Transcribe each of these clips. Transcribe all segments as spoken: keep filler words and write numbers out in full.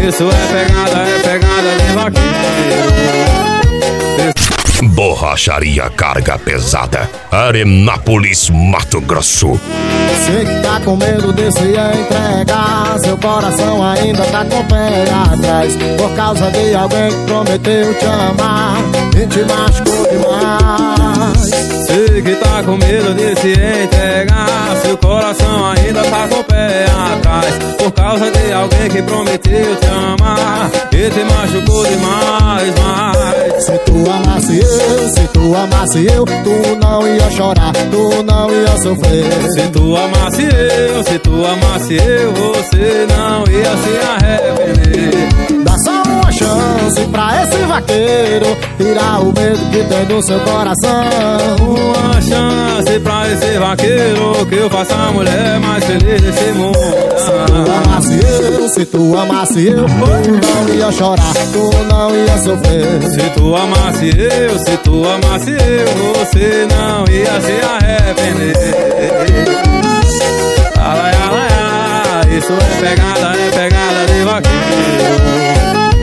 Isso é pegada, é pegada de vaqueiro. Borracharia Carga Pesada, Arenápolis, Mato Grosso. Sei que tá com medo de se entregar, seu coração ainda tá com o pé atrás, por causa de alguém que prometeu te amar e te machucou demais. Sei que tá com medo de se entregar, seu coração ainda tá com o pé atrás, por causa de alguém que prometeu te amar e te machucou demais, mas se tu amasse eu, se tu amasse eu, tu não ia chorar, tu não ia sofrer. Se tu amasse eu, se tu amasse eu, você não ia se arrepender. Dá só uma chance pra esse vaqueiro tirar o medo que tem no seu coração. Uma chance pra esse vaqueiro que eu faça a mulher mais feliz desse mundo. Se tu amasse eu, se tu amasse eu, tu não ia chorar, tu não ia sofrer. Se tu amasse eu, se tu amasse eu, você não ia se arrepender. Alai, alai, alai, isso é pegada, é pegada de vaqueiro.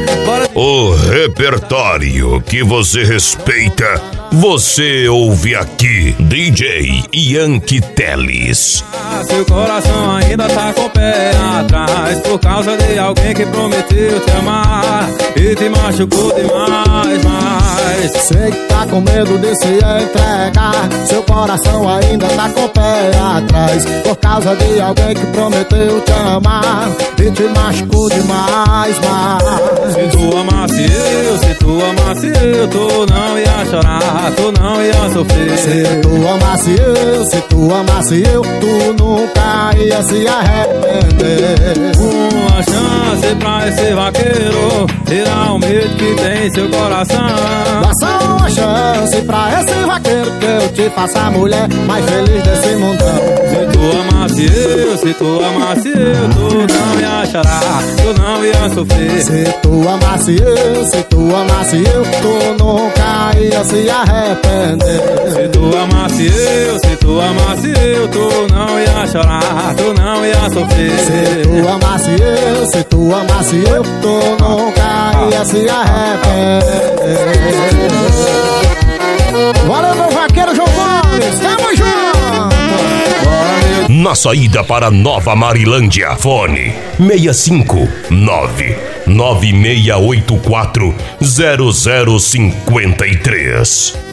O repertório que você respeita, você ouve aqui. D J Yankee Teles. Seu coração ainda tá com o pé atrás, por causa de alguém que prometeu te amar e te machucou demais, mas sei que tá com medo de se entregar, seu coração ainda tá com o pé atrás, por causa de alguém que prometeu te amar e te machucou demais, mas se tu amasse eu, se tu amasse eu, tu não ia chorar, tu não ia sofrer. Se tu amasse eu, se tu amasse eu, tu nunca ia se arrepender. Uma chance pra esse vaqueiro tirar o medo que tem em seu coração. Dá só uma chance pra esse vaqueiro que eu te faça a mulher mais feliz desse mundão. Se tu amasse eu, se tu amasse eu, tu não ia chorar, tu não ia sofrer. Se tu amasse eu, se tu amasse eu, tu nunca ia se arrepender. Se tu amasse eu, se tu amasse eu, tu não ia chorar, tu não ia sofrer. Se tu amasse eu, se tu amasse eu, tu nunca ia se arrepender. Valeu, meu vaqueiro João Gomes, tamo junto! Na saída para Nova Marilândia, fone seis cinco nove nove seis oito quatro zero zero cinco três.